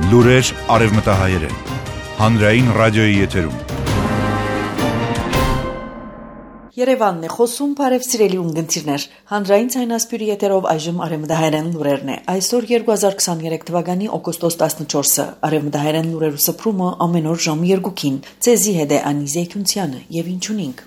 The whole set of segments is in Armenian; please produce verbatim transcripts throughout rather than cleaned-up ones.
Լուրեր արևմտահայերեն, հանրային ռադիոյի եթերում։ Երևանն է խոսում, բարև սիրելի ունգընտիրներ, հանրային ցայնասպյուրի եթերով այժմ արևմտահայերեն լուրերն է։ Այսօր երկու հազար քսաներեք թվականի օգոստոս տասնչորսը, արևմտահայերեն լուրերու սփռումը ամեն օր ժամը երկուքին, ցեզի հետ է Անի Զեյթունցյանը եւ ինչունինք։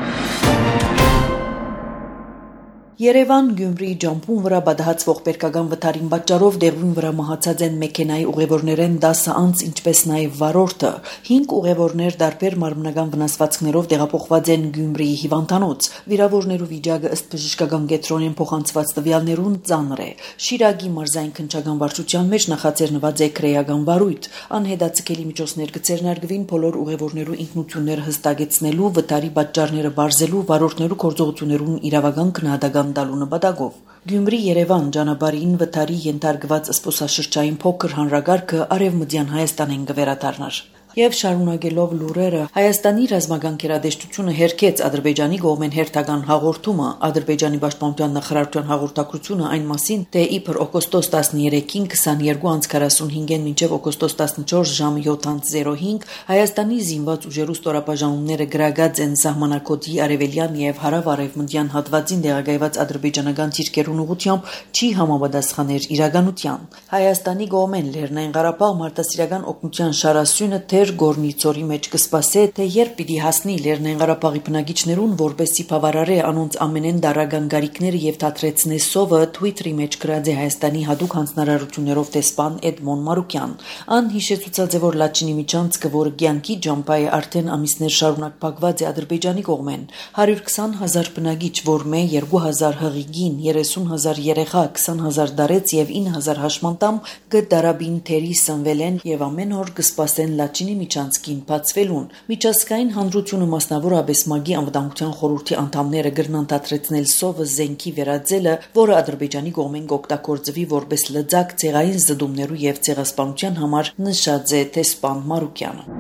Երևան Գյումրի ջամփուն վրա բադահացվող պերկական վթարին պատճառով դեղին վրա մահացած են մեքենայի ուղևորներեն դասը անց, ինչպես նաև վարորդը։ հինգ ուղևորներ դարբեր մարմնական վնասվածքներով տեղափոխված են Գյումրիի հիվանդանոց։ Վիրավորներու վիճակը ըստ բժշկական կենտրոնին փոխանցված տվյալներուն ծանր է։ Շիրագի մարզային քննչական վարչության մեջ նախաձեռնված է քրեական վարույթ։ Անհետաձգելի միջոցներ կցերնարգվին բոլոր ուղևորներու ինքնությունները հստակեցնելու, վթարի պատճառները բարձելու, վարորդներու գործողություններուն իրավական քննադատական դալու նպատակով։ Գյումրի-Երևան ճանապարհին վթարի ենթարկված զբոսաշրջային փոքր հանրագարքը արևմտյան Հայաստանեն կվերադառնար։ Եվ շարունակելով լուրերը, Հայաստանի ռազմական գերատեսչությունը հերքեց Ադրբեջանի կողմեն հերթական հաղորդումը։ Ադրբեջանի պաշտպանության նախարարության հաղորդակցությունը այն մասին, թե իբր օգոստոս տասներեքին քսաներկու անց քառասունհինգին մինչև օգոստոս տասնչորս ժամը յոթ անց զերո հինգ Հայաստանի զինված ուժերու ստորաբաժանումները գրագած են սահմանակոդի արևելյան եւ հարավ-արևմտյան հատվածին տեղակայված ադրբեջանական թիրքերուն ուղղությամբ չի համապատասխաներ իրականության։ Հայաստանի կողմեն Լեռնային Ղարաբաղ մարդասիրական օգնության շարասյունը թե Գորնիցորի մեջ կսպասե, թե երբ պիտի հասնի Լեռնային Ղարաբաղի բնակիչներուն, որպեսզի բավարարե անոնց ամենեն դարական գարիքները եւ թատրեցնե սովը, Twitter-ի մեջ գրած է Հայաստանի հատուկ հանձնարարություններով տեսփան Էդմոն Մարուկյան։ Ան հիշեցուցած է, որ Լաչինի միջանցքը, որը կյանքի ջամփայ արդեն ամիսներ շարունակ փակված է Ադրբեջանի կողմեն, հարյուր քսան հազար բնակիչ, որմե երկու հազար հղիգին, երեսուն հազար երեխա, քսան հազար դարեց եւ ինը հազար հաշմանդամ գդարաբին թերի սնվել են եւ ամեն օր կսպասեն Լաչինի միջանցքին բացվելուն։ Միջազգային հանրությունը մասնավորապես ՄԱԳ-ի անվտանգության խորհրդի անդամները գրնան դադրեցնել սովը զենքի վերածելը, որը Ադրբեջանի կողմեն կօգտագործվի որպես լծակ ցեղային զդումներու եւ ցեղասպանության համար, նշած է տեսփան Մարուկյանը։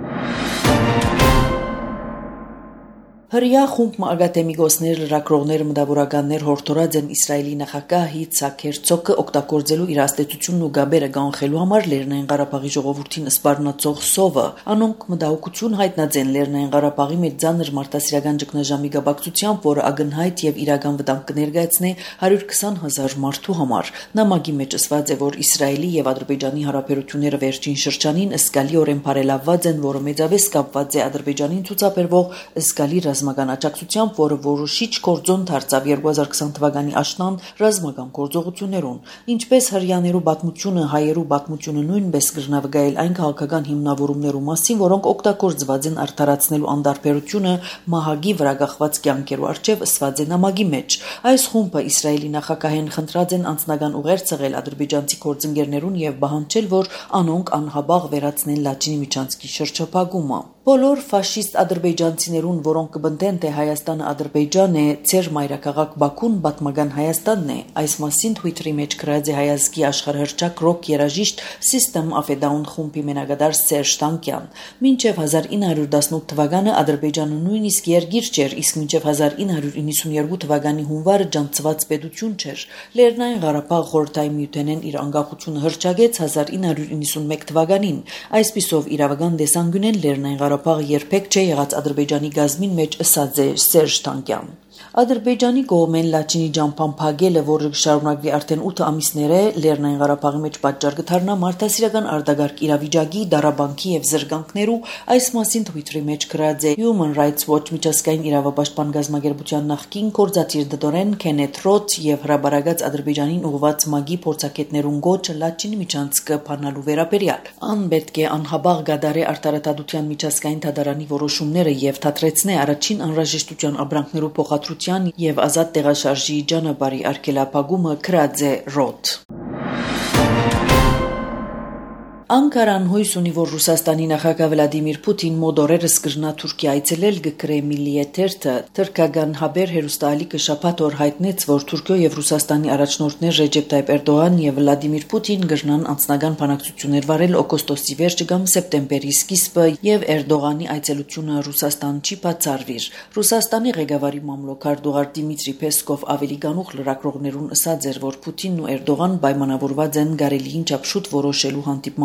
Հրյա խումբ ակադեմիկոսներ, լրագրողներ, մտավորականներ հորդորած են Իսրայելի նախագահ Իցհակ Հերցոգը օգտագործելու իր աստեցությունն ու գաբերը կանխելու համար Լեռնային Ղարաբաղի ժողովրդին սպառնացող սովը։ Անոնք մտահոգություն հայտնած են Լեռնային Ղարաբաղի մեջ ցաներ մարտահրավերական ճգնաժամի գաբակցությամբ, որը ակնհայտ եւ իրական վտանգ կներկայացնի հարյուր քսան հազար մարդու համար։ Նամակի մեջ ասված է, որ Իսրայելի եւ Ադրբեջանի հարաբերությունները վերջին շրջանին զգալիորեն բարելավված են, որը մեծապես կապված է Ադրբեջանին ցուցաբերվող զգալի ռազմական աջակցությամբ, որը որոշիչ գործոն դարձավ երկու հազար քսան թվականի աշնան ռազմական գործողություններուն։ Ինչպես հրյաներու պատմությունը, հայերու պատմությունը նույնպես կրնավգայել այն քաղաքական հիմնավորումներու մասին, որոնք օգտագործված են արդարացնելու անդարբերությունը մահագի վրա գախված կյանքերու առջև ըսված է նամակի մեջ։ Այս խումբը Իսրայելի նախագահեն խնդրած են անձնական ուղեր ցղել ադրբեջանցի գործընկերներուն եւ պահանջել, որ անոնք անհաբաղ վերացնեն Լաչինի միջանցքի շրջափակումը։ Բոլոր ֆաշիստ ադրբեջանցիներուն, որոնք կբնդեն, թե Հայաստանը Ադրբեջան է, ցեր մայրաքաղաք Բաքուն պատմական Հայաստանն է, այս մասին Twitter-ի մեջ գրած է հայազգի աշխարհահռչակ ռոք երաժիշտ System of a Down խումբի մենակատար Սերժ Տանկյան։ Մինչև հազար ինը հարյուր տասնութ թվականը Ադրբեջանը նույնիսկ երկիր չէր, իսկ մինչև հազար ինը հարյուր իննսունյերկու թվականի հունվարը ջանցված պետություն չէր։ Լեռնային Ղարաբաղ խորհրդային միութենեն իր անկախությունը հռչակեց հազար ինը հարյուր իննսունմեկ թվականին։ Այսպիսով իրավական տեսանկյունեն Լեռնային Ղարաբաղը երբեք չէ եղած Ադրբեջանի գազմին մեջ ըսած է Սերժ Տանկյան։ Ադրբեջանի կողմեն Լաչինի ջամփան փակելը, որը շարունակվի արդեն ութ ամիսներ է, Լեռնային Ղարաբաղի մեջ պատճառ կդառնա մարդասիրական արտագաղթ իրավիճակի, դարաբանքի եւ զրկանքներու, այս մասին Twitter-ի մեջ գրած է Human Rights Watch միջազգային իրավապաշտպան գազམ་ագերբության նախկին գործադիր դդորեն Քենեթ Ռոթ եւ հրաբարակած Ադրբեջանին ուղղված ՄԱԳ-ի փորձագետներուն գոչը Լաչինի միջանցքը բանալու վերաբերյալ։ Ան պետք է անհաբաղ գադարե արտարադատության միջազգային դատարանի որոշումները եւ թատրեցնե առաջին անհրաժեշտության ապրանքներու փոխադրության եւ ազատ տեղաշարժի ճանապարհի արգելափակումը, գրած է Ռոթ։ Անկարան հույս ունի, որ Ռուսաստանի նախագահ Վլադիմիր Պուտին մոդորերս կրնա Թուրքիա այցելել, գկրե Միլիե թերթը թրքական հաբեր հերոստալիկը շաբաթ օր հայտնեց, որ Թուրքիո եւ Ռուսաստանի առաջնորդներ Ռեջեփ Տայիպ Էրդողան եւ Վլադիմիր Պուտին կրնան անձնական բանակցություններ վարել օգոստոսի վերջը կամ սեպտեմբերի սկիզբը եւ Էրդողանի այցելությունը Ռուսաստան չի բացառվիր։ Ռուսաստանի ղեկավարի մամլոքար Դուղար Դիմիտրի Պեսկով ավելի գանուխ լրագրողներուն ասաց էր, որ Պուտինն ու Էրդողան պայմանավորված են գարելիին չափ շուտ որոշելու հանդիպման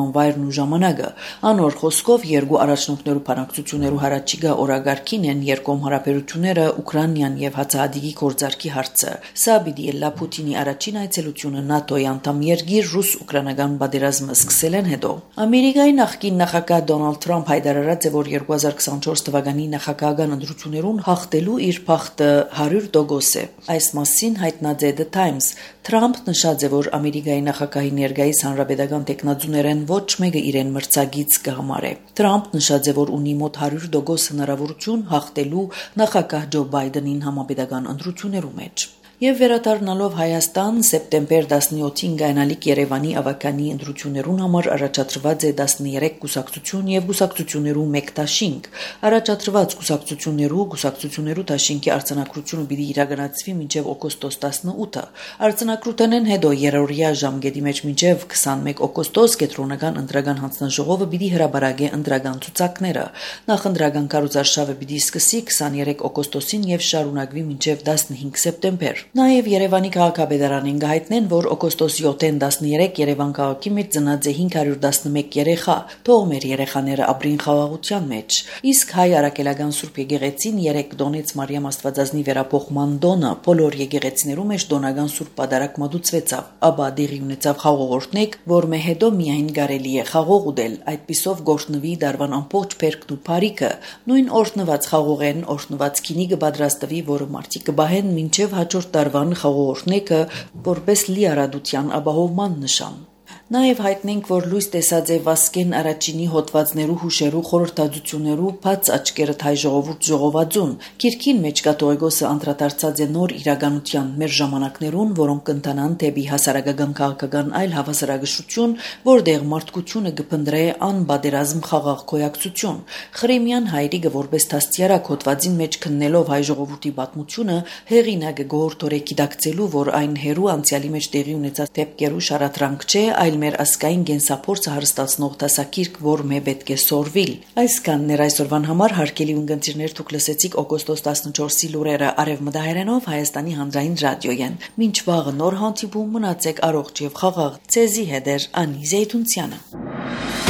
անվայրն ու ժամանակը։ Անոր խոսքով երկու առաջնորդներու բանակցություններու հարաճիգա օրագարկին են երկկողմ հարաբերությունները, Ուկրաինան եւ հացահատիկի գործարքի հարցը։ Սա պիտի ելլա Պուտինի առաջին այցելությունը ՆԱՏՕ-ի անդամ երկիր ռուս-ուկրաինական պատերազմը սկսելեն հետո։ Ամերիկայի նախկին նախագահ Դոնալդ Թրամփ հայտարարած է, որ երկու հազար քսանչորս թվականի նախագահական ընտրություններուն հաղթելու իր փախտը հարյուր տոկոս է։ Այս մասին հայտնած է The Times։ Թրամփ նշած է, որ Ամերիկայի նախագահի ներկայիս հանրապետական տեխնազուներեն ոչ մեկը իրեն մրցակից կհամարե։ Թրամփ նշած է, որ ունի մոտ հարյուր տոկոս հնարավորություն հաղթելու նախագահ Ջո Բայդենին համապետական ընտրություններու մեջ։ Եվ վերադառնալով Հայաստան, սեպտեմբեր տասնյոթին գայնալիք Երևանի ավականի ընտրություններուն համար առաջադրված է տասներեք կուսակցություն եւ կուսակցություններու մեկ դաշինք։ Առաջադրված կուսակցություններու կուսակցություններու դաշինքի արձանագրությունը պիտի իրականացվի մինչեւ օգոստոս տասնութը։ Արձանագրութենեն հետո երրորդյա ժամկետի մեջ մինչեւ քսանմեկ օգոստոս կենտրոնական ընտրական հանձնաժողովը պիտի հրապարակի ընտրական ցուցակները։ Նախընտրական կառուցարշավը պիտի սկսի քսաներեք օգոստոսին եւ շարունակվի մինչեւ տասնհինգ սեպտեմբեր։ Նաև Երևանի քաղաքապետարանին գահիտնեն, որ օգոստոս յոթին տասներեք Երևան քաղաքի մեջ ծնած է հինգ հարյուր տասնմեկ երեխա, թող մեր երեխաները ապրին խաղաղության մեջ։ Իսկ հայ արաքելական Սուրբ եկեղեցին երեք Դոնեց Մարիամ Աստվածածնի վերափոխման տոնը բոլոր եկեղեցիներու մեջ դոնական Սուրբ պատարակ մատուցվեցավ, ապա դեղի ունեցավ խաղողորտնեք, որ մե հետո միայն կարելի է խաղող ուտել, այդպիսով գործնվի դարվան ամբողջ բերքն ու բարիքը, նույն օրտնված խաղողեն, օրտնված քինի կպատրաստվի, որը մարդիկ կբահեն մինչև հաջորդ տարվան խաղողորտնեկը որպես լիարադության ապահովման նշան։ Նաև հայտնենք, որ լույս տեսած է Վասկեն առաջինի հոդվածներու հուշերու խորհրդածություններու բաց աչքերը հայ ժողովուրդ ժողովածուն։ Քիրքին մեջ կաթողիկոսը անդրադարձած է նոր իրականության մեր ժամանակներուն, որոնք կընթանան դեպի հասարակական քաղաքական այլ հավասարակշռություն, որտեղ մարդկությունը կփնտրե անբادرազմ խաղաղ գոյակցություն։ Խրեմյան հայրիկը որպես դաստիարակ հոդվածին մեջ քննելով հայ ժողովրդի պատմությունը հեղինակը գողորտորե գիտակցելու, որ այն հերու անցյալի մեջ տեղի ունեցած դեպքերու շարադրանք չէ, այլ մեր ասկային գենսափորձը հարստացնող դասակիրք, որ մե պետք է սորվիլ։ Այսքանն էր այսօրվան համար հարգելի ունգընտիրներ, դուք լսեցիք օգոստոս տասնչորսի լուրերը արևմտահայերենով Հայաստանի հանրային ռադիոյեն։ Մինչ վաղը նոր հանդիպում, մնացեք առողջ եւ խաղաղ։ Ցեզի հետ էր Անի Զեյթունցյանը։